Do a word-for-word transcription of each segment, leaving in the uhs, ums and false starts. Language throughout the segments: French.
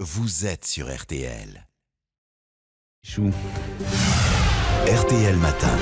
Vous êtes sur R T L. Chou. R T L Matin.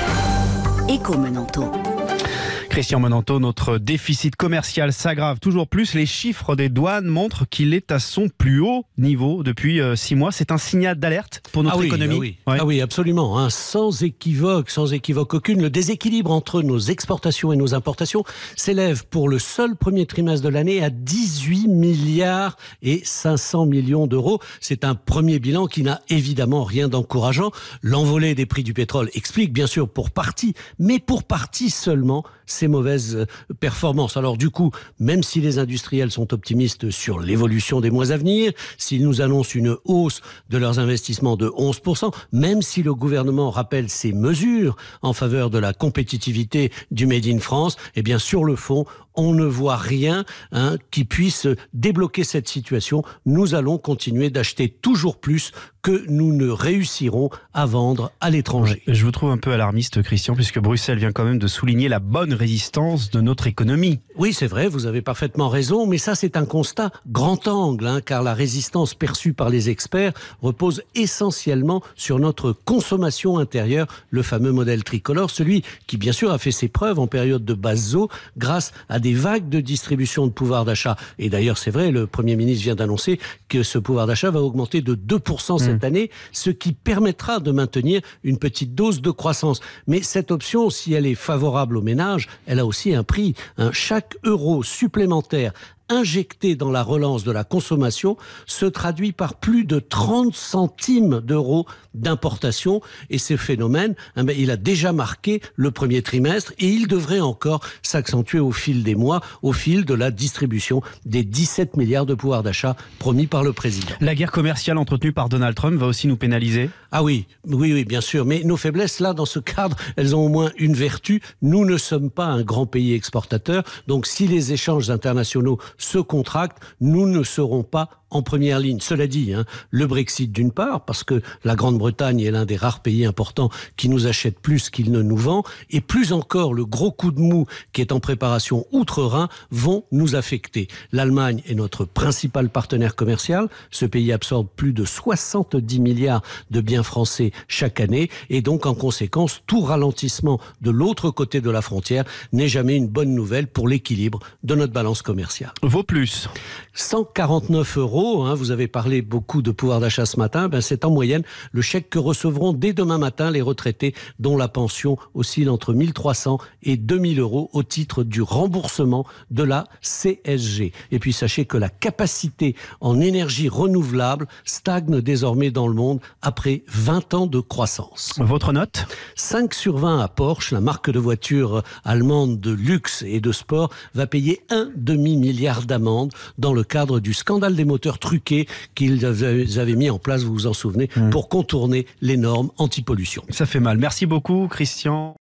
Écho Menanto. Christian Menanto, notre déficit commercial s'aggrave toujours plus. Les chiffres des douanes montrent qu'il est à son plus haut niveau depuis euh, six mois. C'est un signal d'alerte pour notre ah oui, économie. Ah oui, ouais. ah oui absolument. Hein. Sans équivoque, sans équivoque aucune, le déséquilibre entre nos exportations et nos importations s'élève pour le seul premier trimestre de l'année à dix-huit milliards et cinq cents millions d'euros. C'est un premier bilan qui n'a évidemment rien d'encourageant. L'envolée des prix du pétrole explique bien sûr pour partie, mais pour partie seulement, ces mauvaises performances. Alors du coup, même si les industriels sont optimistes sur l'évolution des mois à venir, s'ils nous annoncent une hausse de leurs investissements de onze pour cent, même si le gouvernement rappelle ses mesures en faveur de la compétitivité du Made in France, eh bien sur le fond, on ne voit rien hein, qui puisse débloquer cette situation. Nous allons continuer d'acheter toujours plus que nous ne réussirons à vendre à l'étranger. Je vous trouve un peu alarmiste, Christian, puisque Bruxelles vient quand même de souligner la bonne résistance de notre économie. Oui, c'est vrai, vous avez parfaitement raison, mais ça c'est un constat grand angle, hein, car la résistance perçue par les experts repose essentiellement sur notre consommation intérieure, le fameux modèle tricolore, celui qui bien sûr a fait ses preuves en période de basse eau grâce à des vagues de distribution de pouvoir d'achat. Et d'ailleurs, c'est vrai, le Premier ministre vient d'annoncer que ce pouvoir d'achat va augmenter de deux pour cent cette mmh. année, ce qui permettra de maintenir une petite dose de croissance. Mais cette option, si elle est favorable aux ménages, elle a aussi un prix. Hein. Chaque euro supplémentaire injecté dans la relance de la consommation se traduit par plus de trente centimes d'euros d'importation. Et ce phénomène, eh bien, il a déjà marqué le premier trimestre et il devrait encore s'accentuer au fil des mois, au fil de la distribution des dix-sept milliards de pouvoir d'achat promis par le président. La guerre commerciale entretenue par Donald Trump va aussi nous pénaliser ? Ah oui, oui, oui, bien sûr. Mais nos faiblesses, là, dans ce cadre, elles ont au moins une vertu. Nous ne sommes pas un grand pays exportateur. Donc, si les échanges internationaux se contractent, nous ne serons pas en première ligne. Cela dit, hein, le Brexit d'une part, parce que la Grande-Bretagne est l'un des rares pays importants qui nous achète plus qu'il ne nous vend, et plus encore le gros coup de mou qui est en préparation outre-Rhin vont nous affecter. L'Allemagne est notre principal partenaire commercial. Ce pays absorbe plus de soixante-dix milliards de biens français chaque année, et donc en conséquence, tout ralentissement de l'autre côté de la frontière n'est jamais une bonne nouvelle pour l'équilibre de notre balance commerciale. Vaut plus. cent quarante-neuf euros. Hein, vous avez parlé beaucoup de pouvoir d'achat ce matin, ben c'est en moyenne le chèque que recevront dès demain matin les retraités dont la pension oscille entre mille trois cents et deux mille euros au titre du remboursement de la C S G. Et puis sachez que la capacité en énergie renouvelable stagne désormais dans le monde après vingt ans de croissance. Votre note ? cinq sur vingt à Porsche, la marque de voiture allemande de luxe et de sport, va payer un demi-milliard d'amendes dans le cadre du scandale des moteurs truqués qu'ils avaient mis en place, vous vous en souvenez, mmh. pour contourner les normes anti-pollution. Ça fait mal. Merci beaucoup, Christian.